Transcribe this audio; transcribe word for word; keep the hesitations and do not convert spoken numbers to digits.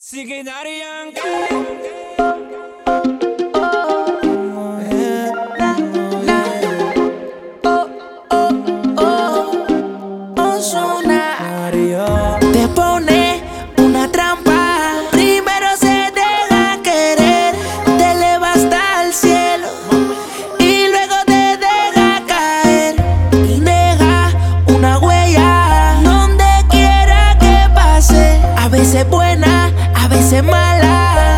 Sige Daddy Yankee. Te pone una trampa, primero se deja querer, te eleva hasta el cielo y luego te deja caer y deja una huella donde quiera que pase, a veces buena, a veces mala.